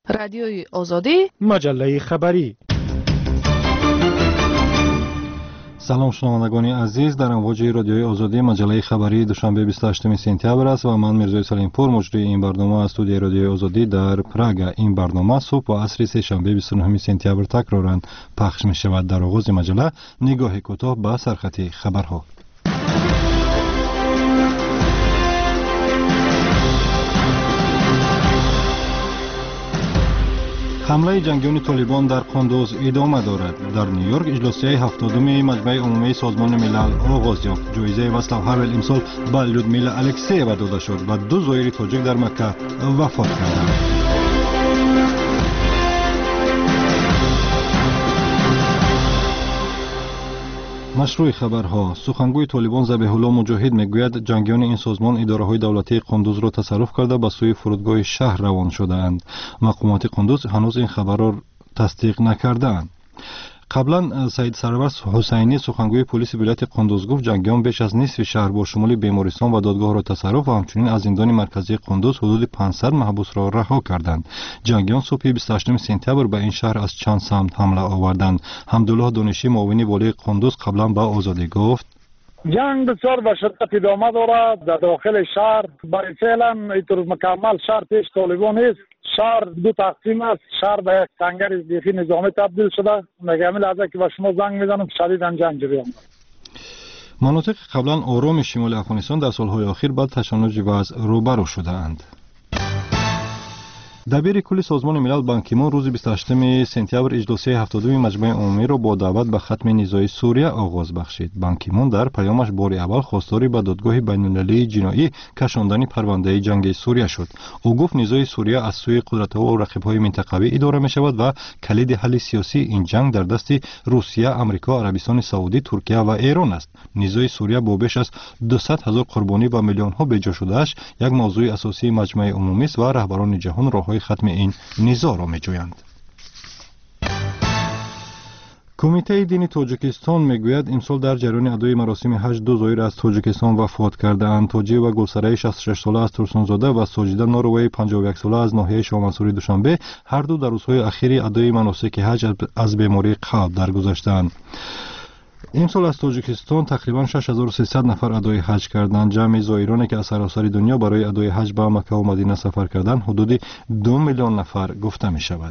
رادیوی آزادی، مجله خبری. سلام شنوندگان عزیز، در امواج رادیوی آزادی مجله خبری دوشنبه 28 سپتامبر است و من میرزا سلیمپور مجری این برنامه از استودیوی رادیوی آزادی در پراگ. این برنامه صبح و عصر سه‌شنبه 29 سپتامبر تکرارا پخش می شود. در آغاز مجله نگاه کوتاه به سرخط خبرها. حمله جنگیان طالبان در قندوز ادامه دارد. در نیویورک اجلاسیه 70 مجمع عمومی سازمان ملل آغاز یافت. جایزه واصلاو هاول امسال به لودمیلا الکسییوا داده شد و 2 زائر تاجیک در مکه وفات کردند. مشروع خبرها. سخنگوی طالبان ذبیح الله مجاهد میگوید جنگیان این سازمان اداره‌های دولتی قندوز را تصرف کرده به سوی فرودگاه شهر روان شده‌اند. مقامات قندوز هنوز این خبر را تصدیق نکرده‌اند. قبلا سید سرور حسینی سخنگوی پلیس ولایت قندوز گفت جنگیان بیش از نصف شهر با شمول بیمارستان و دادگاه را تصرف و همچنین از زندان مرکزی قندوز حدود 500 محبوس را رها کردند. جنگیان صبح 28 سپتامبر به این شهر از چند سمت حمله آوردند. حمدالله دانشی معاون والی قندوز قبلا به آزادی گفت جنگ بسیار به شدت ادامه دارد در داخل شهر. برای فعلا اینطور مکمل شهر پیش طالبان است. شهر دو تقسیم است. شهر به یک سنگر بیخی نظامی تبدیل شده. نگامی لحظه که به شما زنگ میزنم شدیداً جنگ جریان دارد. مناطق قبلا آرام شمال افغانستان در سالهای اخیر بعد تشنج وضع روبرو شده‌اند. دبیر کل سازمان ملل بان کی مون روز 28 سپتامبر اجلاسیه 70 مجمع عمومی را با دعوت به ختم نزاع سوریه آغاز بخشید. بان کی مون در پیامش بار اول خواستار به دادگاه بین‌المللی جنایی کشاندن پرونده جنگ سوریه شد. او گفت نزاع سوریه از سوی قدرت‌ها و رقیب‌های منطقوی اداره می‌شود و کلید حل سیاسی این جنگ در دست روسیه، آمریکا، عربستان سعودی، ترکیه و ایران است. نزاع سوریه با بیش از 200,000 قربانی و میلیون‌ها بجا شده‌اش یک موضوع اساسی مجمع عمومی است و رهبران جهان راه‌های ختم این نزاع را می‌جویند. کمیته دینی تاجیکستان میگوید امسال در جریان ادای مراسم حج 2 زائر از تاجیکستان وفات کرده‌اند. تاجی و گلسرای 66 ساله از ترسونزاده و ساجده ناروی 51 ساله از ناحیه شاهمنصوری دوشنبه هر دو در روزهای اخیر ادای مناسک حج از بیماری قلب درگذشتند. امسال از تاجیکستان تقریبا 6300 نفر ادای حج کردند. جمع زائرانی که از سراسر دنیا برای ادای حج به مکه و مدینه سفر کردند حدود 2 میلیون نفر گفته می شود.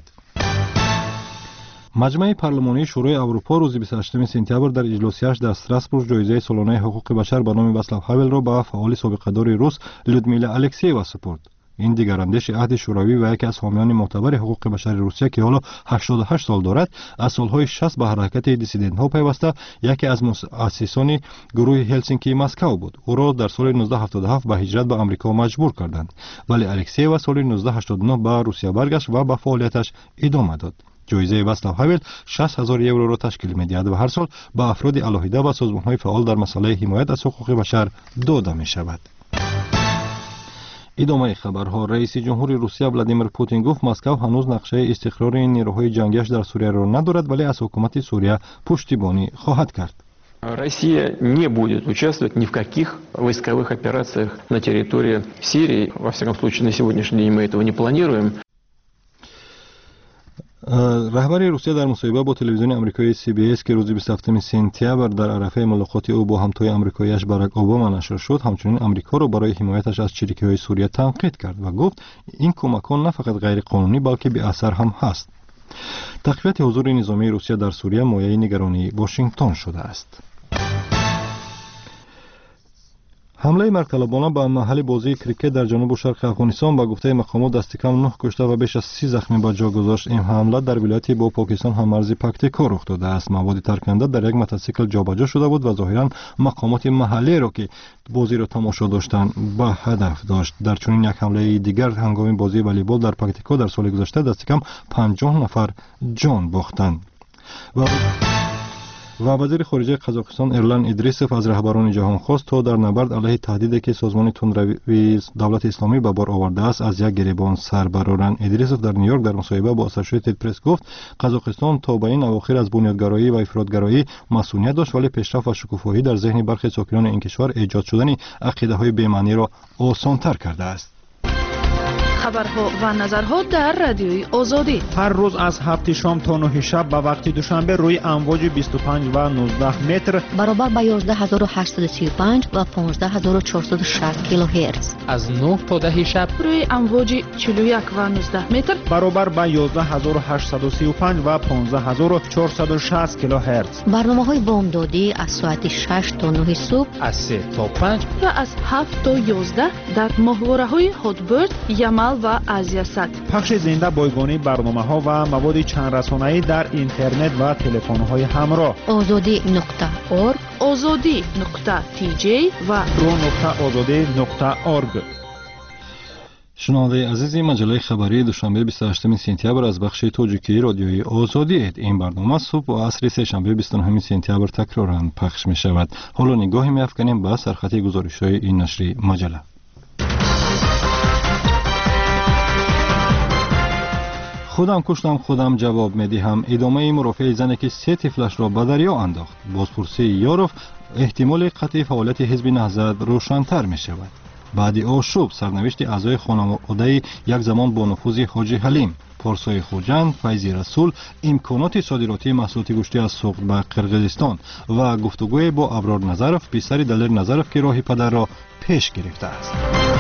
مجمع پارلمانی شورای اروپا روز 28 سپتامبر در اجلاسیش در استراسبورگ جایزه سالانه حقوق بشر به نام واصلاو هاول را به فعال سابقه‌دار روس لودمیلا الکسییوا سپرد. این دیگراندیش عهد شوروی و یکی از حامیان معتبر حقوق بشر روسیه که حالا 88 سال دارد از سالهای 60 به حرکت دیسیدنت ها پیوسته یکی از مؤسسان گروه هلسینکی مسکو بود. او را در سال 1977 به هجرت به آمریکا مجبور کردند، ولی الکسییوا سال 1989 به روسیه برگشت و به فعالیتش ادامه داد. جایزه واصلاو هاول 60,000 یورو را تشکیل می‌دهد و هر سال به افراد علاهیده و سازمان‌های فعال در مسئله حمایت از حقوق بشر داده می‌شود. ادامه خبرها. رئیس جمهور روسیه ولادیمیر پوتین گفت مسکو هنوز نقشه استقرار نیروهای جنگیش در سوریه را ندارد ولی از حکومت سوریه پشتیبانی خواهد کرد. Россия не будет участвовать ни в каких войсковых операциях на территории Сирии. Во всяком случае, на сегодняшний день мы этого не планируем. رهبر روسیه در مصاحبه با تلویزیون آمریکایی CBS که روز 27 سپتامبر در عرفه ملاقات او با همتای آمریکایی‌اش باراک اوباما نشر شد، همچنین آمریکا را برای حمایتش از چریکی‌های سوریه تنقید کرد و گفت این کمک‌ها نه فقط غیر قانونی بلکه بی اثر هم هست. تقویت حضور نظامی روسیه در سوریه مایه نگرانی واشنگتن شده است. حمله مرگ‌طلبانه به محل بازی کریکت در جنوب و شرق افغانستان به گفته مقامات دست کم 9 کشته و بیش از 30 زخمی به جا گذاشت. این حمله در ولایتی با پاکستان هم‌مرز پکتیکا رخ داده است. مواد ترکننده در یک موتورسیکل جابجا شده بود و ظاهراً مقامات محلی را که بازی را تماشا داشتند به هدف داشت. در چنین یک حمله دیگر هنگام بازی والیبال در پکتیکا در سال گذشته دست کم 50 نفر جان باختند. و وزیر خارجه قزاقستان ایرلان ادریسوف از رهبران جهان خواست تا در نبرد علیه تهدیدی که سازمان تندروی دولت اسلامی به بار آورده است از یک گریبان سر برآرند. ادریسوف در نیویورک در مصاحبه با اسوسییتد پرس گفت قزاقستان تا به این اواخر از بنیادگرایی و افراطگرایی مسئولیت داشت ولی پیشرفت و شکوفایی در ذهن برخی ساکنان این کشور ایجاد شدن عقیده‌های بی‌معنی را آسان‌تر کرده است. خبرها و نظرها در رادیوی آزادی هر روز از 7 شام تا 9 شب به وقت دوشنبه روی امواج 25 و 19 متر برابر با 11835 و 15460 کیلوهرتز. از 9 تا 10 شب روی امواج 41 و 19 متر برابر با 11835 و 15460 کیلوهرتز. برنامه‌های بامدادی از ساعت 6 تا 9 صبح، از 3 تا 5 و از 7 تا 11 در ماهواره‌های هاتبرد، یمل و آزیاسات. پخش زنده بایگانی برنامه‌ها و مواد چند رسانه‌ای در اینترنت و تلفن‌های همراه. azadi.org، azadi.tj و pro.azadi.org. شنونده عزیزی، مجله خبری دوشنبه 28 سپتامبر از بخش تاجیکی رادیوی آزادی اید. این برنامه صبح و عصر سه‌شنبه 29 سپتامبر تکراراً پخش می شود. حالا نگاهی می افکنیم به سرخط گزارش‌های این نشریه مجله. خودم کشتم خودم جواب میدهم. ادامه مرافعه زنی که 3 طفلش را به دریا انداخت. بازپرسی یاروف احتمال قطعی فعالیت حزب نهضت روشن‌تر می شود. بعد آشوب سرنوشت اعضای خانواده یک زمان با نفوذ حاجی حلیم، پارسای خوجند، فیضی رسول، امکانات صادراتی محصولات گوشتی از سوق به قرقیزستان و گفتگوی با ابرار نظرف پسر دلیر نظرف که راه پدر را پیش گرفته است.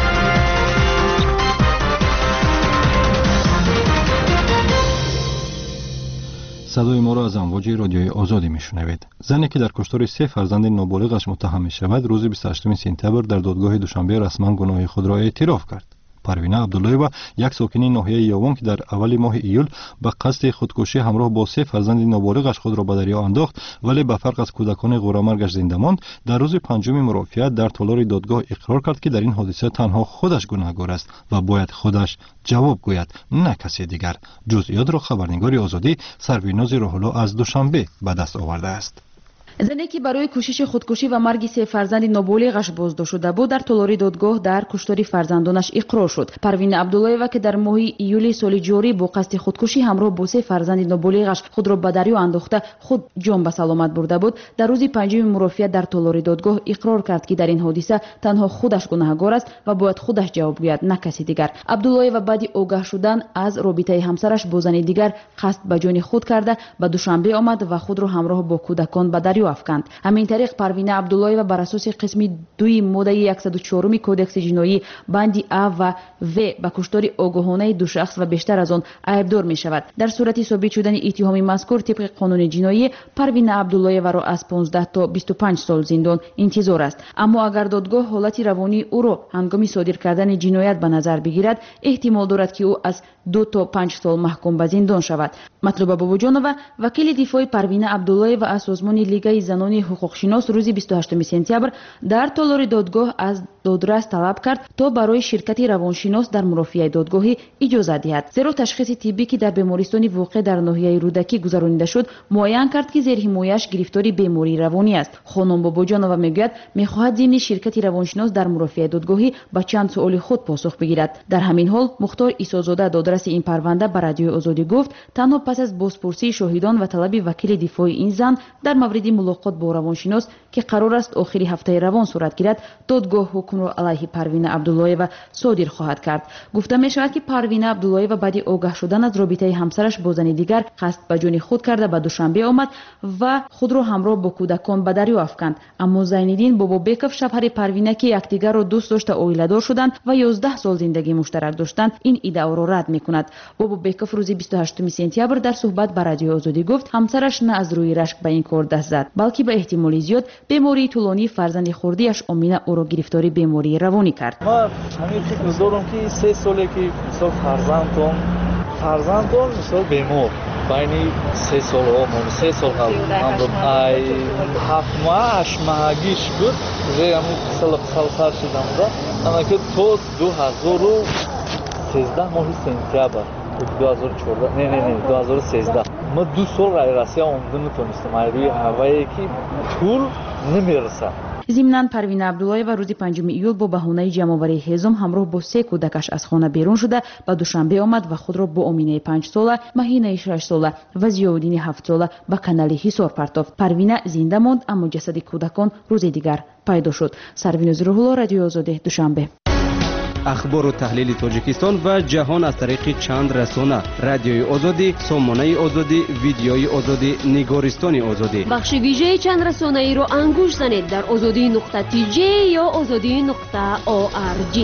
صدای ما را از امواج رادیوی آزادی میشنوید. زنی که در کشتار 3 فرزند نابالغش متهم می شود روز 28 سپتامبر در دادگاه دوشنبه رسما گناه خود را اعتراف کرد. پروینه عبداللهیوا یک ساکنی ناحیه یاوان که در اول ماه ایول به قصد خودکشی همراه با 3 فرزند نابالغش خود را به دریا انداخت ولی به فرق از کودکان غورامرگش زنده ماند، در روز پنجم مرافعت در تالار دادگاه اقرار کرد که در این حادثه تنها خودش گناهکار است و باید خودش جواب گوید، نه کسی دیگر. جزئیات را خبرنگار آزادی سرویناز روح‌الله از دوشنبه به دست آورده است. زنی که برای کوشش خودکشی و مرگ 3 فرزند نابالغش بازداشت شده بود در تالار دادگاه در کشتار فرزندانش اقرار شد. پروینه عبداللهیوا که در ماه ایول سال جاری با قصد خودکشی همراه با 3 فرزند نابالغش خود را به دریا انداخته خود جان به سلامت برده بود، در روز پنجم مرافعت در تالار دادگاه اقرار کرد که در این حادثه تنها خودش گناهکار است و باید خودش جواب گوید، نه کسی دیگر. عبداللهیوا بعد آگاه شدن از رابطه همسرش با زن دیگر قصد به جان خود کرده به دوشنبه آمد و خود را همراه با کودکان به دریا افکند. همین طریق پروینه عبداللهیوا بر اساس قسم 2 ماده 104 کودکس جنایی بند ا و و به کشتار آگاهانه 2 شخص و بیشتر از آن ایبدار می شود. در صورت ثابت شدن اتهام مذکور طبق قانون جنایی پروینه عبداللهیوا را از 15 تا 25 سال زندان انتظار است. اما اگر دادگاه حالت روانی او را هنگام صادر کردن جنایت به نظر بگیرد، احتمال دارد که او از 2 تا 5 سال محکوم به زندان شود. مطلوبه باباجانова وکیل دفاع پروینه عبداللهیوا از سازمان لیگ زنان حقوقشناس روز 28 سپتامبر در تالار دادگاه از دادرس طلب کرد تا برای شرکت روانشناس در مرافعه دادگاهی اجازه دهد، زیرا تشخیص طبی که در بیمارستان واقع در ناحیه رودکی گذرانیده شد معین کرد که زیر حمایش گرفتاری بیماری روانی است. خانم باباجانова میگوید میخواهد ضمن شرکت روانشناس در مرافعه دادگاهی با چند سوال خود پاسخ بگیرد. در همین حال مختار عیسی‌زاده دادرس این پرونده به رادیو آزادی گفت تنها پس از بازپرسی شاهدان و طلب وکیل دفاع این زن در مورد ملاقات با روانشناس که قرار است آخر هفته روان صورت گیرد، دادگاه حکم را علیه پروینه عبداللهیوا صادر خواهد کرد. گفته می شود که پروینه عبداللهیوا بعد آگاه شدن از رابطه همسرش با زن دیگر قصد به جان خود کرده به دوشنبه آمد و خود را همراه با کودکان به دریا افکند. اما زینالدین بابابکوف شوهر پروینه که یکدیگر را دوست داشته عائله‌دار شدند و 11 سال زندگی مشترک داشتند این ادعا را رد می‌کند. بابابکوف روز 28 سپتامبر در صحبت با رادیو آزادی گفت همسرش نه از روی رشک به این کار دست زد، بلکه به احتمال زیاد بیماری طولانی فرزند خردیش آمینه او را گرفتاری بیماری روانی کرد. ما همین فکر دارم که 3 ساله که مثلا فرزندان مثلا بیمار بین 3 سال عمر 3 سال قبل ای 7 ماه 8 ماهگیش بود زیرا مثلا سال شدم اما که تو 2013 ماه سپتامبر 2014 نه 2013 ما 2 سال غیر رسمی آمده نتونستم روی هوایی که پول نمیرسه. ضمناً پروینه عبداللهیوا روز 5 ایول با بهانه جمع‌آوری هیزم همراه با 3 کودکش از خانه بیرون شده و دوشنبه آمد و خود را با آمینه 5 ساله، مهینه 6 ساله و ضیاءالدین 7 ساله به کانال حصار پرتافت. پروینه زنده ماند اما جسد کودکان روز دیگر پیدا شد. سرویناز روح‌الله رادیو آزادی دوشنبه. اخبار و تحلیل تاجیکستان و جهان از طریق چند رسانه: رادیوی آزادی، سامانه آزادی، ویدیوی آزادی، نگارستان آزادی. بخش ویژه چند رسانه ای را انگوش زنید در azadi.tj یا azadi.org.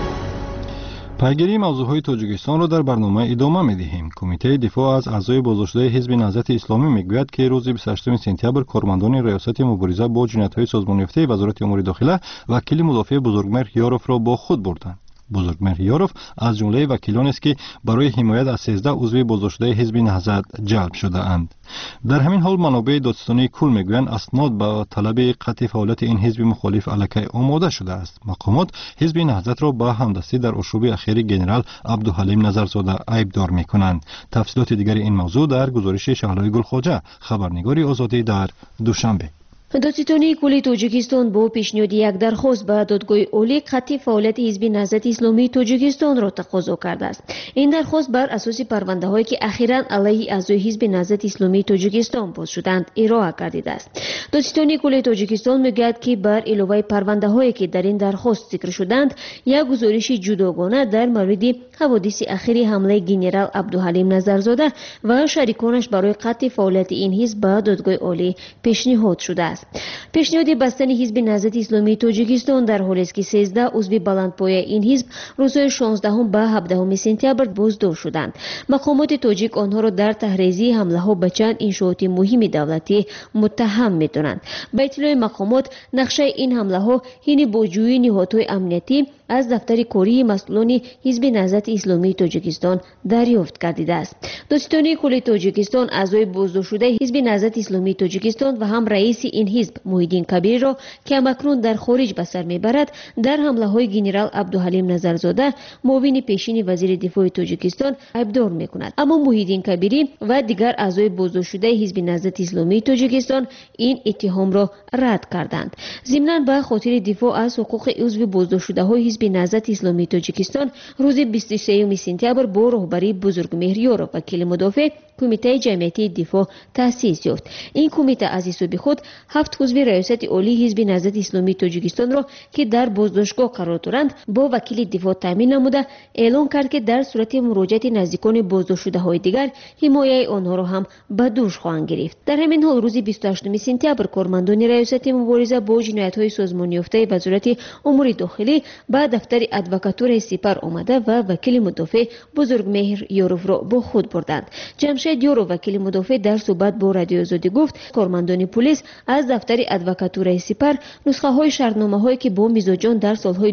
پیگیری موضوعهای تاجیکستان را در برنامه ادامه می‌دهیم. کمیته دفاع از اعضای بازداشته حزب نهضت اسلامی میگوید که روز 28 سپتامبر کارمندان ریاست مبارزه با جنایت‌های سازمان یافته وزارت امور داخله وکیل مدافع بزرگمهر یاروف را با خود بردند. بزرگمهر یاروف از جمله وکیلان است که برای حمایت از 13 عضو بازداشته حزب نهضت جلب شده اند. در همین حال منابع دادستانی کل میگویند اسناد با طلب قطع فعالیت این حزب مخالف علیه آماده شده است. مقامات حزب نهضت را با همدستی در آشوب اخیر جنرال عبدالحلیم نظرزاده عیبدار میکنند. تفصیلات دیگر این موضوع در گزارش شهلای گلخواجه، خبرنگار آزادی در دوشنبه. دادستانی کل تاجیکستان با پیشنهاد یک درخواست به دادگاه عالی قطع فعالیت حزب نهضت اسلامی تاجیکستان را تقاضا کرده است. این درخواست بر اساس پرونده هایی که اخیراً علیه اعضای حزب نهضت اسلامی تاجیکستان باز شدند ارائه گردیده است. دادستانی کل تاجیکستان میگوید که بر علاوه پرونده هایی که در این درخواست ذکر شدند، یک گزارش جداگانه در مورد حوادث اخیر حمله گنرال عبدالحلیم نظرزاده و شریکانش برای قطع فعالیت این حزب به دادگاه عالی پیشنهاد شده است. پیشنهاد بستن حزب نهضت اسلامی تاجیکستان در حالی است که 13 عضو بلندپایه این حزب روزهای 16 به 17 سپتامبر بازداشت شدند. مقامات تاجیک آنها را در تحریزی حمله ها به چند انشاءات مهم دولتی متهم می‌دانند. به اطلاع مقامات، نقشه این حمله ها حین بازجویی نهادهای امنیتی از دفتر کاری مسئولان حزب نهضت اسلامی تاجیکستان دریافت گردیده است. دادستانی کل تاجیکستان اعضای بازداشت شده حزب نهضت اسلامی تاجیکستان و هم رئیس این حزب محیدین کبیر را که اکنون در خارج به سر میبرد در حمله های گنرال عبدالحلیم نظرزاده معاون پیشین وزیر دفاع تاجیکستان عیبدار میکند. اما محیدین کبیری و دیگر اعضای بازداشت شده حزب نهضت اسلامی تاجیکستان این اتهام را رد کردند. ضمناً به خاطر دفاع از حقوق عضو بازداشت شده های حزب نهضت اسلامی تاجیکستان روز 23 سپتامبر با راهبری بزرگمهر یاروف وکیل مدافع کمیته جمعیتی دفاع تأسیس یافت. این کمیته از حساب خود 7 عضو ریاست عالی حزب نهضت اسلامی تاجیکستان را که در بازداشتگاه قرار دارند با وکیل دفاع تامین نموده اعلام کرد که در صورت مراجعت نزدیکان بازداشت شده های دیگر حمایت آنها را هم به دوش خواهند گرفت. در همین حال روز 28 سپتامبر کارمندان ریاست مبارزه با جنایت‌های سازمان یافته وزارت امور داخلی به دفتر ادوکاتور سپر آمده و وکیل مدافع بزرگمهر یاروف را با خود بردند. جمشید یاروف وکیل مدافع در صحبت با رادیو آزادی گفت کارمندان پلیس از دفتر ادوکاتور سپر نسخه های شرطنامه هایی که با میزاجان در سالهای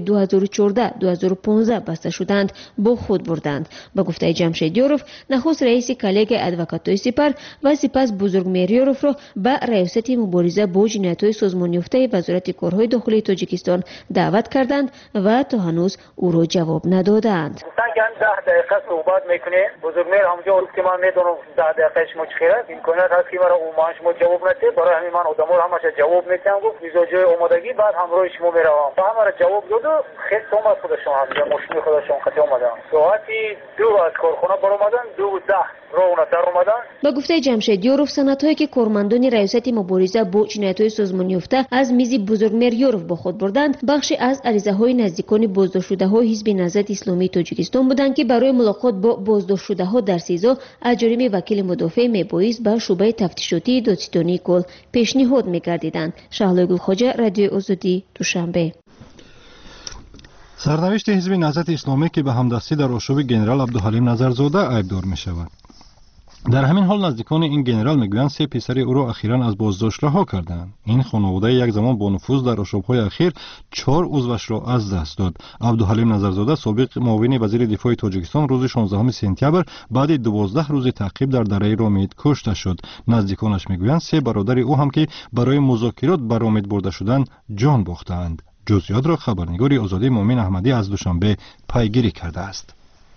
2014-2015 بسته شدند با خود بردند. با گفته جمشید یاروف، نخست رئیس کلیگ ادوکاتور سپر و سپس بزرگمهر یاروف را به ریاست مبارزه با جنایت‌های سازمان یافته وزارت کارهای داخلی تاجیکستان دعوت کردند و تا هنوز او را جواب ندادند. گفتن که 10 دقیقه صحبت میکنه. بزرگمهر همونجا گفت که من میدونم 10 دقیقه شما چی خیره امکانات هست که مرا اون شما جواب نده. برای همین من آدما رو همش جواب میدم. گفت میزاجای آمادگی بعد همراه شما میروم. با همه را جواب داد و خیلی توم از خودشون هم ماشین خودشون خطی اومدن. ساعتی 2 از کارخانه برآمدن 2:10 با گفته جمشید یاروف، سندهایی که کارمندان ریاست مبارزه با جنایت‌های سازمان یافته از میز بزرگمهر یاروف با خود بردند بخشی از عریضه‌های نزدیکان بازداشت شده‌های حزب نهضت اسلامی تاجیکستان بودند که برای ملاقات با بازداشت شده‌ها در سیزا از جانب وکیل مدافع میبایست به شعبه تفتیشاتی دادستانی کل پیشنهاد می‌گردیدند. شهلای گلخواجه، رادیو آزادی، دوشنبه. سرنوشت حزب نهضت اسلامی که به همدستی در آشوب گنرال عبدالحلیم نظرزاده عیبدار می‌شود. در همین حال نزدیکان این گنرال میگویند 3 پسر او را اخیراً از بازداشت رها کردند. این خانواده یک زمان با نفوذ در آشوب‌های اخیر 4 عضوش را از دست داد. عبدالحلیم نظرزاده سابق معاون وزیر دفاع تاجیکستان روز 16 سپتامبر بعد 12 روز تعقیب در دره رامید کشته شد. نزدیکانش میگویند 3 برادر او هم که برای مذاکرات به رامید برده شدند جان باختند. جزئیات را خبرنگار آزادی مومن احمدی از دوشنبه پیگیری کرده است.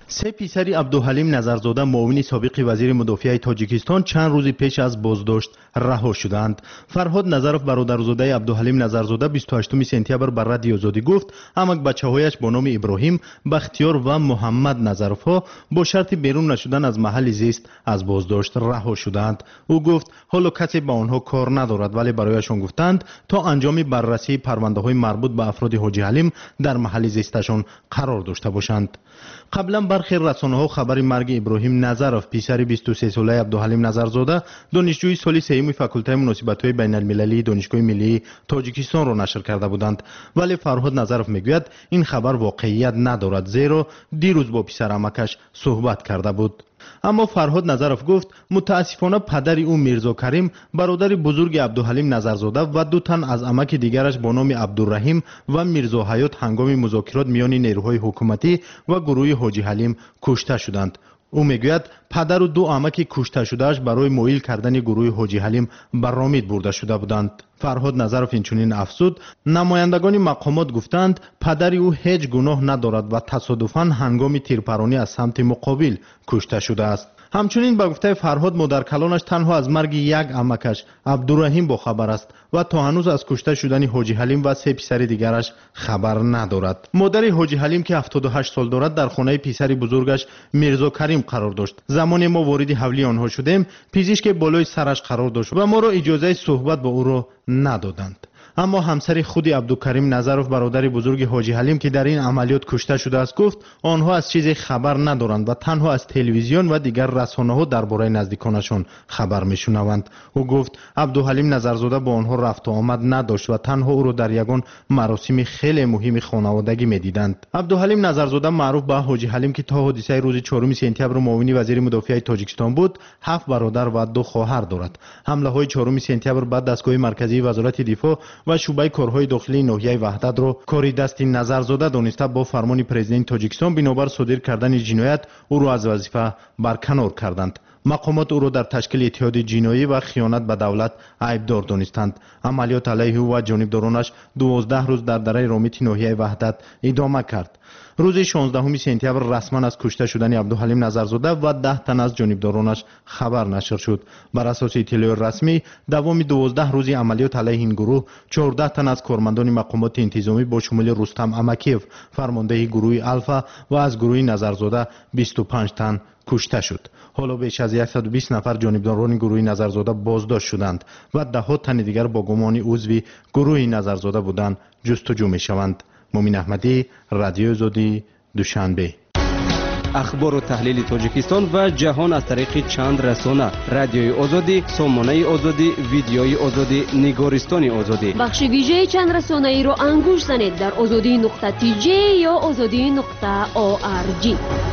سه پیسری عبدالحلیم نظرزاده معاون سابق وزیر مدافع تاجیکستان چند روز پیش از بازداشت رها شدند. فرهاد نظرов برادرزاده عبدالحلیم نظرزاده 28 سپتامبر بر رادیو آزادی گفت همک بچه‌هایش با نام ابراهیم، بختیار و محمد نظرов ها با شرط بیرون نشدن از محل زیست از بازداشت رها شدند. او گفت حالا کسی با آنها کار ندارد، ولی برایشان گفتند تا انجام بررسی پرونده‌های مربوط به افراد حاجی حلیم در محل زیستشان قرار داشته باشند. قبلا برخی رسانه‌ها خبر مرگ ابراهیم نظرов پسر 23 ساله عبدالحلیم نظرزاده دانشجوی سال سوم فاکولته مناسبت‌های بین‌المللی دانشگاه ملی تاجیکستان را نشر کرده بودند، ولی فرهاد نظرов میگوید این خبر واقعیت ندارد، زیرا دیروز با پسر عمکش صحبت کرده بود. اما فرهاد نظرов گفت متاسفانه پدر او میرزا کریم برادر بزرگ عبدالحلیم نظرزاده و دو تن از عمک دیگرش با نام عبدالرحیم و میرزا حیات هنگام مذاکرات میان نیروهای حکومتی و گروه حاجی حلیم کشته شدند. او میگوید پدر و دو عمک کشته شدهش برای مایل کردن گروه حاجی حلیم برآمد برده شده بودند. فرهاد نظرов اینچنین افزود نمایندگان مقامات گفتند پدر او هیچ گناه ندارد و تصادفاً هنگام تیرپرانی از سمت مقابل کشته شده است. همچنین به گفته فرهاد مادر کلانش تنها از مرگ یک عمکش عبدالرحیم با خبر است و تا هنوز از کشته شدن حاجی حلیم و سه پسر دیگرش خبر ندارد. مادر حاجی حلیم که 78 سال دارد در خانه پسر بزرگش میرزا کریم قرار داشت. زمانی ما وارد حولی آنها شدیم پزشک بالای سرش قرار داشت و ما را اجازه صحبت با او را ندادند. اما همسر خود عبدالکریم نظرов برادر بزرگ حاجی حلیم که در این عملیات کشته شده است گفت آنها از چیزی خبر ندارند و تنها از تلویزیون و دیگر رسانه‌ها درباره نزدیکانشان خبر میشنوند. او گفت عبدالحلیم نظرزاده با آنها رفت و آمد نداشت و تنها او را در یگان مراسم خیلی مهم خانوادگی میدیدند. عبدالحلیم نظرزاده معروف به حاجی حلیم که تا حادثه روز 4 سپتامبر معاون وزیر مدافع تاجیکستان بود 7 برادر و 2 خواهر دارد. حمله‌های 4 سپتامبر بعد دستگاه مرکزی وزارت دفاع و شعبه کارهای داخلی ناحیه وحدت را کاری دست نظرزاده دانسته با فرمان پرزیدنت تاجیکستان بنابر صادر کردن جنایت او را از وظیفه برکنار کردند. مقامات او را در تشکیل اتحاد جنایی و خیانت به دولت عیبدار دانستند. عملیات علیه او و جانبدارانش 12 روز در دره رامیت ناحیه وحدت ادامه کرد. روز 16 سپتامبر رسما از کشته شدن عبدالحلیم نظرزاده و 10 تن از جانبدارانش خبر نشر شد. بر اساس اطلاع رسمی دوام 12 روزی عملیات علیه این گروه 14 تن از کارمندان مقامات انتظامی با شمول رستم امکیف فرمانده گروه الفا و از گروه نظرزاده 25 تن کشته شد. حالا بیش از 120 نفر جانبداران گروه نظرزاده بازداشت شدند و 10 تن دیگر با گمان عضو گروه نظرزاده بودند جستجو می‌شوند. مومن احمدی، رادیو آزادی، دوشنبه. اخبار و تحلیل تاجیکستان و جهان از طریق چند رسانه: رادیوی آزادی، سامانه آزادی، ویدیوی آزادی، نگارستان آزادی. بخش ویژه چند رسانه ای رو انگوش زنید در azadi.tj یا azadi.org.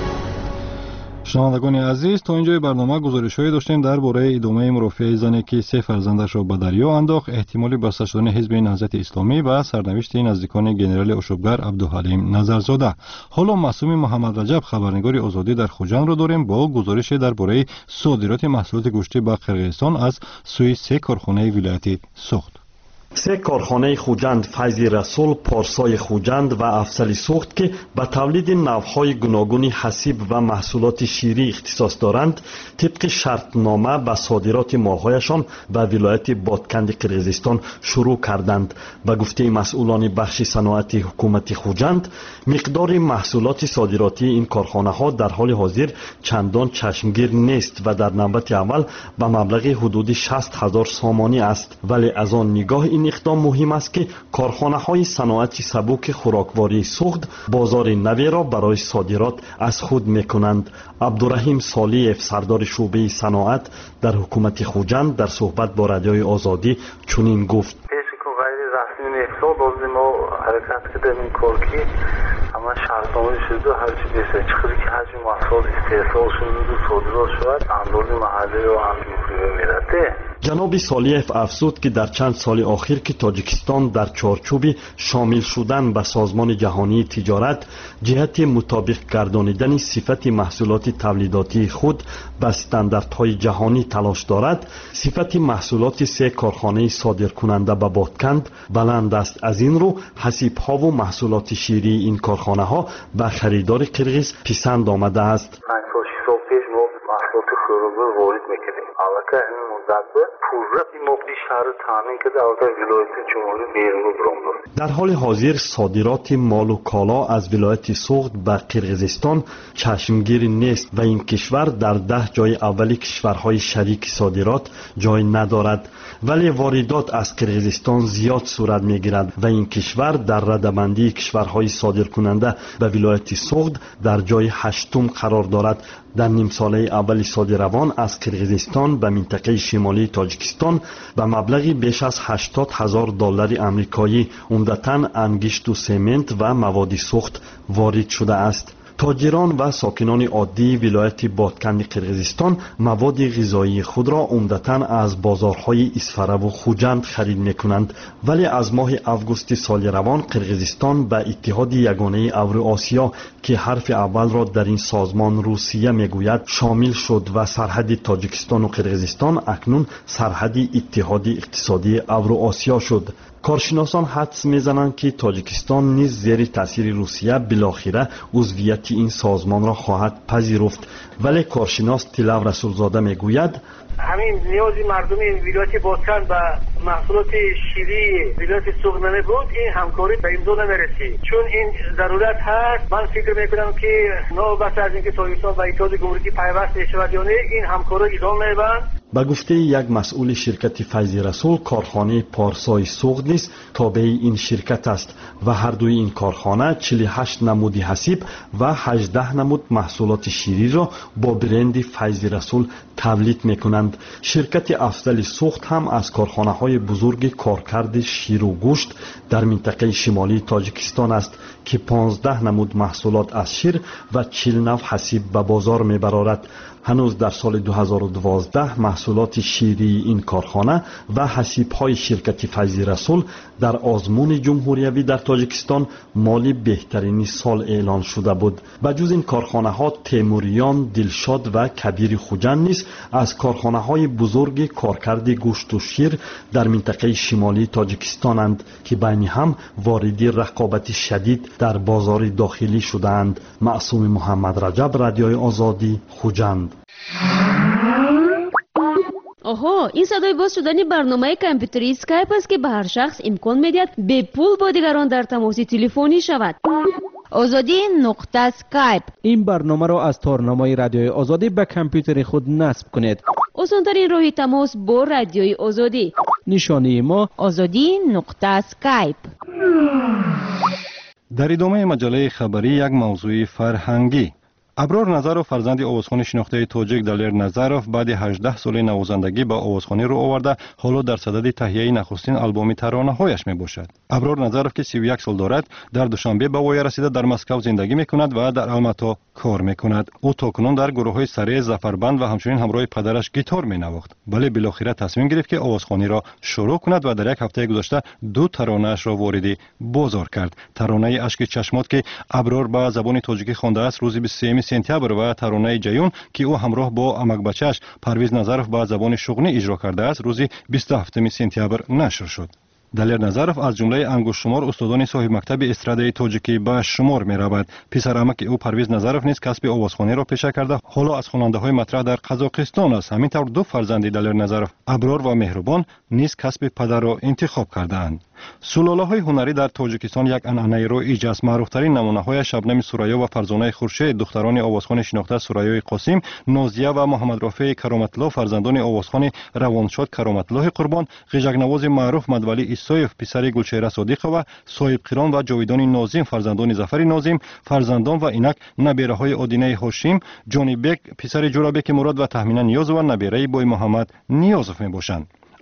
شنوندگان عزیز، تا اینجای برنامه گزارش‌هایی داشتیم درباره ادامه مرافعه زنی که 3 فرزندش را به دریا انداخت، احتمال بسته شدن حزب نهضت اسلامی و سرنوشت نزدیکان گنرال اشوبگر عبدالحلیم نظرزاده. حالا معصوم محمد رجب خبرنگار آزادی در خوجند را داریم با گزارش درباره صادرات محصولات گوشتی به قرقیزستان از سوی 3 کارخانه ولایتی سوخت. 3 کارخانه خوجند، فیض رسول، پارسای خوجند و افضل سوخت که به تولید نوع‌های گوناگون حسیب و محصولات شیری اختصاص دارند، طبق شرطنامه به صادرات مال‌هایشان به ولایت بادکند قرقیزستان شروع کردند. به گفته مسئولان بخش صنعت حکومت خوجند، مقدار محصولات صادراتی این کارخانه‌ها در حال حاضر چندان چشمگیر نیست و در نوبت اول به مبلغ حدود 60,000 سامانی است، ولی از آن نگاه این اقدام مهم است که کارخانه‌های صنعت سبک خوراکواری سوخت بازار نوی را برای صادرات از خود می‌کنند. عبدالرحیم صالح، سردار شعبه صنعت در حکومت خوجند، در صحبت با رادیوی آزادی چنین گفت: حرکت کردیم این کار که همه شرطنامه شده هر چی بهتر چیزی که حجم محصول استحصال شده و صادرات شود اندازه محلی و اندازه میرده. جناب سالیف افزود که در چند سال اخیر که تاجیکستان در چارچوب شامل شدن به سازمان جهانی تجارت جهت مطابق گردانیدن صفت محصولات تولیداتی خود به استانداردهای جهانی تلاش دارد، صفت محصولات 3 کارخانه صادرکننده به بادکند بلند است. از این رو حسیب‌ها و محصولات شیری این کارخانه ها به خریدار قرغیز پسند آمده است. محصولات خیلی وارد میکنیم. علاقه این مدت پوره مقدی شهر تامین کرده از ولایت جمهوری بیرون برام. در حال حاضر صادرات مال و کالا از ولایت سوخت به قرغیزستان چشمگیر نیست و این کشور در 10 جای اولی کشورهای شریک صادرات جای ندارد، ولی واردات از قرغیزستان زیاد صورت میگیرد و این کشور در رده‌بندی کشورهای صادرکننده به ولایت سوخت در جای 8م قرار دارد. در نیم ساله اول صادروان از قرغیزستان به منطقه شمالی تاجیکستان به مبلغی بیش از $80,000 آمریکایی عمدتاً انگشت و سمنت و مواد سوخت وارد شده است. تاجران و ساکنان عادی ولایت بادکند قرغیزستان مواد غذایی خود را عمدتاً از بازارهای اصفره و خوجند خرید میکنند، ولی از ماه آگوست سال روان قرغیزستان به اتحاد یگانه اوراسیا که حرف اول را در این سازمان روسیه میگوید شامل شد و سرحد تاجیکستان و قرغیزستان اکنون سرحد اتحاد اقتصادی اوراسیا شد. کارشناسان حدس میزنند که تاجیکستان نیز زیر تاثیر روسیه بالاخره عضویت این سازمان را خواهد پذیرفت، ولی کارشناس طلب رسولزاده میگوید همین نیازی مردم ولایت بادکند به محصولات شیری ولایت سوخت بود، این همکاری به امضا نمیرسید. چون این ضرورت هست، من فکر میکنم که نوبت از اینکه تاجیکستان و اتحاد گمرکی پیوست شود یا نه این همکاری ادامه می‌یابد. به گفته یک مسئول شرکت فیض رسول، کارخانه پارسای سوخت نیز تابع این شرکت است و هر دوی این کارخانه 48 نمود حسیب و 18 نمود محصولات شیری را با برند فیض رسول تولید میکنند. شرکت افضل سوخت هم از کارخانه های بزرگ کارکرد شیر و گوشت در منطقه شمالی تاجیکستان است که 15 نمود محصولات از شیر و 40 نوع حسیب به بازار میبرارد. هنوز در سال 2012 محصولات شیری این کارخانه و حسیب‌های شرکت فیض رسول در آزمون جمهوریوی در تاجیکستان مال بهترین سال اعلان شده بود. بجز این کارخانه ها تیموریان، دلشاد و کبیر خوجند نیز از کارخانه های بزرگ کارکرد گوشت و شیر در منطقه شمالی تاجیکستانند که بین هم واردی رقابت شدید در بازار داخلی شدند. معصوم محمد رجب، رادیوی آزادی، خوجند. آها، این صدای باز شدن برنامه کامپیوتری اسکایپ است که به هر شخص امکان میدهد به پول با دیگران در تماس تلفنی شود. آزادی نقطه اسکایپ. این برنامه را از تارنمای رادیوی آزادی به کامپیوتر خود نصب کنید. آسان‌ترین راه تماس با رادیوی آزادی. نشانی ما آزادی نقطه اسکایپ. در ادامه مجله خبری یک موضوع فرهنگی. ابرار نظرов فرزند آوازخوان شناخته تاجیک دلیر نظرов بعد 18 سال نوازندگی به آوازخوانی رو آورده حالا در صدد تهیه نخستین آلبوم ترانه‌هایش میباشد. ابرار نظرов که 31 سال دارد در دوشنبه به وای رسیده در مسکو زندگی میکند و در الماتا کار میکند. او تاکنون در گروه‌های سره زفربند و همچنین همراه پدرش گیتار مینواخت، ولی بالاخره تصمیم گرفت که آوازخوانی را شروع کند و در یک هفته گذشته 2 ترانه‌اش را وارد بازار کرد. ترانه اشک چشمات که ابرار به زبان تاجیکی خوانده است روز 23 سپتامبر و ترانه جیون که او همراه با امک بچه‌اش پرویز نظرов به زبان شغلی اجرا کرده است روز 27 سپتامبر نشر شد. دلیر نظرов از جمله انگشت شمار استادان صاحب مکتب استرادای تاجیکی به شمار می رود. پسر امک او پرویز نظرов نیز کسب آوازخوانی را پیشه کرده حالا از خواننده های مطرح در قزاقستان است. همینطور 2 فرزند دلیر نظرов ابرار و مهربان نیز کسب پدر را انتخاب کردند. سلاله‌های هنری در تاجیکستان یک عنعنه رایج است. معروف‌ترین نمونه‌های شبنم سوریا و فرزانه خورشید دختران آوازخوان شناخته سوریای قاسم، نازیه و محمد رافع کرامت‌الله فرزندان آوازخوان روانشاد کرامت‌الله قربان، غیژک‌نواز معروف مدولی ایسایف پسر گلچهره صادقه و صاحب قران و جاویدان ناظم فرزندان ظفر ناظم، فرزندان و اینک نبیره‌های آدینه هاشم، جانی بک پسر جورابک مراد و تهمینا نیاز و نبیره بوی محمد نیازف میباشند.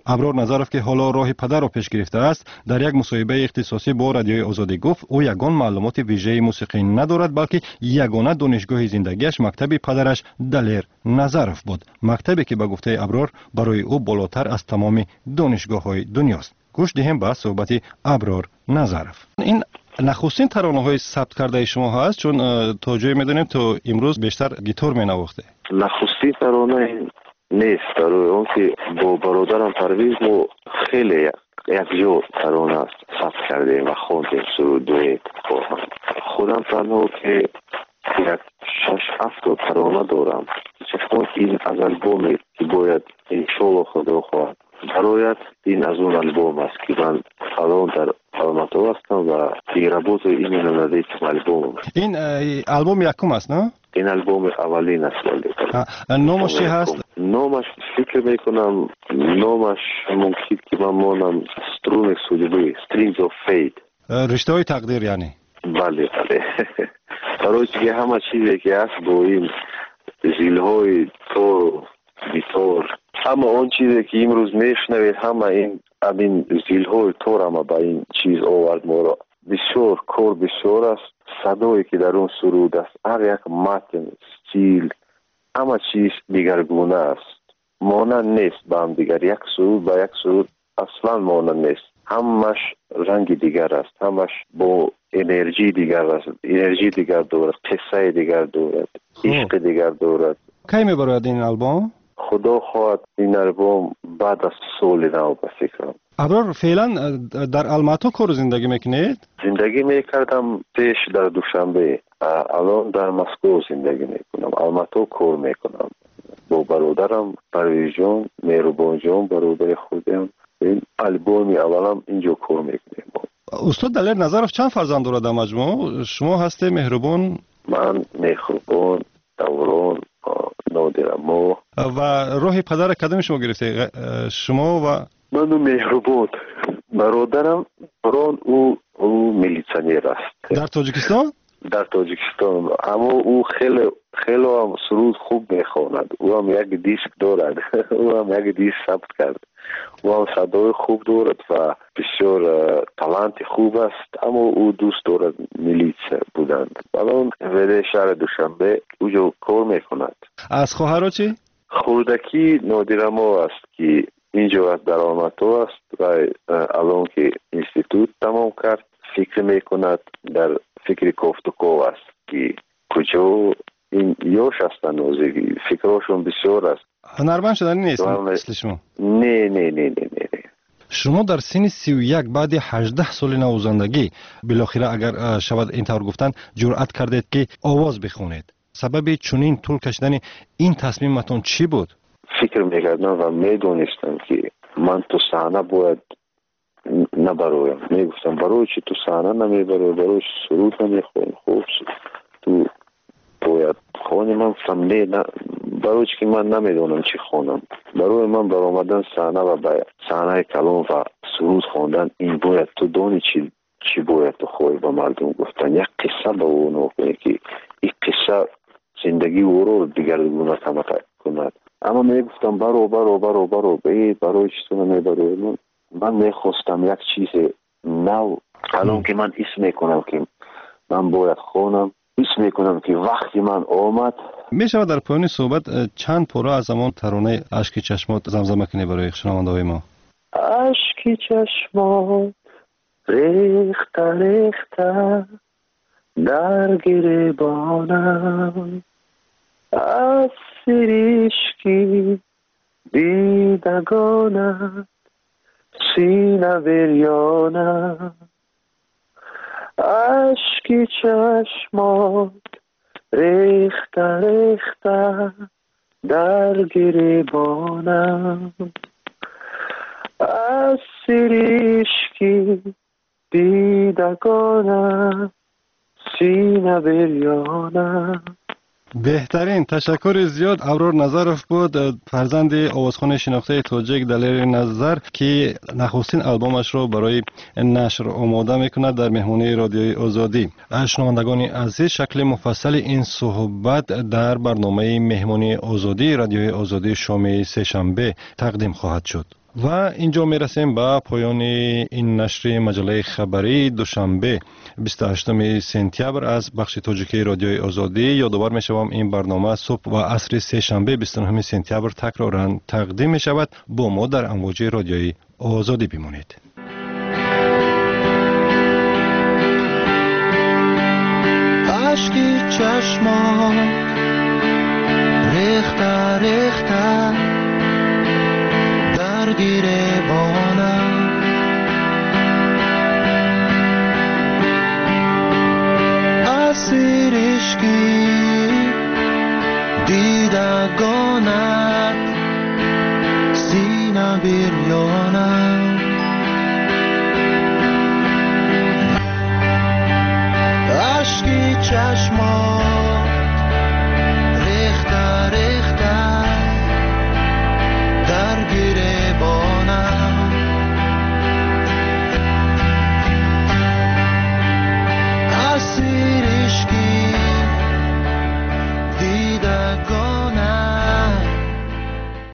ابرار نظرف که حالا راه پدر را پیش گرفته است، در یک مصاحبه اختصاصی با رادیوی آزادی گفت او یگان معلومات ویژه موسیقی ندارد، بلکه یگانه دانشگاه زندگیش مکتب پدرش دلیر نظرف بود، مکتبی که به گفته ابرار برای او بالاتر از تمام دانشگاه‌های دنیاست. گوش دهیم به صحبت ابرار نظرف. این نخستین ترانه‌های ثبت کرده شما هست، چون تا جایی می‌دونیم تو امروز بیشتر گیتار می‌نواخته. نخستین ترانه نیست، برای اون که با برادرم پرویز ما خیلی یک جو ترانه ثبت کردیم و خوندیم سرودوی با هم. خودم تنها که یک 6-7 ترانه دارم، چون این از البومی که باید انشالله خدا خواهد برایت، این از اون البوم است که من الان در آلماتو هستم و پیرابوت این ندید البوم. این البوم یکم است نه؟ این البوم اولین است. نامش چی هست؟ نامش فکر میکنم نامش ممکن که من مانم سترون سوجبی، Strings of Fate. رشته های تقدیر یعنی؟ بله بله. برای که همه چیزی که هست با این زیلهای تور بیتور، همه اون چیزی که امروز میشنوید همه این زیلهای تور همه با این چیز آورد ما را. بسیار کار بسیار است، صدایی که در اون سرود است، هر یک متن، استیل، همه چیز دیگرگونه است، مانند نیست با هم دیگر. یک سرود با یک سرود اصلا مانند نیست، همش رنگ دیگر است، همش با انرژی دیگر است، انرژی دیگر دارد، قصه دیگر دارد، عشق دیگر دارد. کی میبرد این البوم؟ خدا خواهد این البوم بعد از سال نو به فکرم. ابرار فعلا در الماتو کار زندگی میکنید؟ زندگی میکردم پیش در دوشنبه، الان در مسکو زندگی میکنم. الماتو کار میکنم با برادرم پرویز جان، مهربان جان، برادر خودم. این البومی اولم اینجا کار میکنیم. استاد دلیر نظرف چند فرزند دارد در مجموع؟ شما هستی مهربان؟ من مهربان، دوران، نادرمو. و راه پدر کدام شما گرفته؟ شما و من مهربان. برادرم بران او میلیسیونر است در تاجیکستان. در تاجیکستان، اما او خیلی هم سرود خوب میخواند. او هم یک دیسک دارد. او هم یک دیسک ثبت کرد. او هم صدای خوب دارد و بسیار تالنت خوب است، اما او دوست دارد میلیس بودند. الان ولی شهر دوشنبه اوجا کار میکند. از خواهرها چی؟ خوردکی نادرمو است که اینجا در آلماتو است و الان که اینستیتوت تمام کرد فکر میکند، در فکر کوفتکو است که کجا این یوش هستن نوزگی، فکرشون بسیار است. هنرمند شدنی نیست مثل شما؟ نه. شما در سن 31 بعد 18 سال نوزندگی بالاخره اگر شود اینطور گفتن جرأت کردید که آواز بخونید. سبب چنین طول کشیدن این تصمیمتون چی بود؟ فکر میکردم و میدونستم که من تو صحنه باید نبرایم. میگفتم برای چی تو صحنه نمیبرای، برای سرود نمیخوانی، خوب تو باید خوانی. من گفتم نه، برای چی که من نمیدونم چی خونم. برای من برآمدن صحنه و به صحنه کلام و سرود خواندن این باید تو دانی چی باید تو خواهی به مردم گفتن. یک قصه به اون کنی که این قصه زندگی او رو دیگرگونه کند. اما میگفتم برو برای چی تو نمیبرای. من میخواستم یک چیز نو. الان که من اسم میکنم که من باید خونم، اسم میکنم که وقتی من آمد. میشود در پایان صحبت چند پاره از زمان ترانه اشک چشمات زمزمه کنی برای شنونده های ما؟ اشک چشمات ریخته در گریبانم، از سریشکی بیدگانم، سینه بریانم. اشک چشمات ریخته در گریبانم، از سریشکی دیدگانم، سینه بریانم. بهترین تشکر زیاد. ابرار نظرف بود، فرزند آوازخوان شناخته تاجیک دلیر نظر که نخستین البومش رو برای نشر آماده میکند در مهمانی رادیوی آزادی. شنوندگان عزیز، شکل مفصل این صحبت در برنامه مهمانی آزادی رادیوی آزادی شام سه‌شنبه تقدیم خواهد شد. و اینجا میرسیم به پایان این نشر مجله خبری دوشنبه 28 سپتامبر از بخش تاجیکی رادیوی آزادی. یادآور میشوم این برنامه صبح و عصر سه شنبه 29 سپتامبر تکرارا تقدیم می شود. با ما در امواج رادیوی آزادی بمانید. اشکی چشما ریخته ریخته درگیره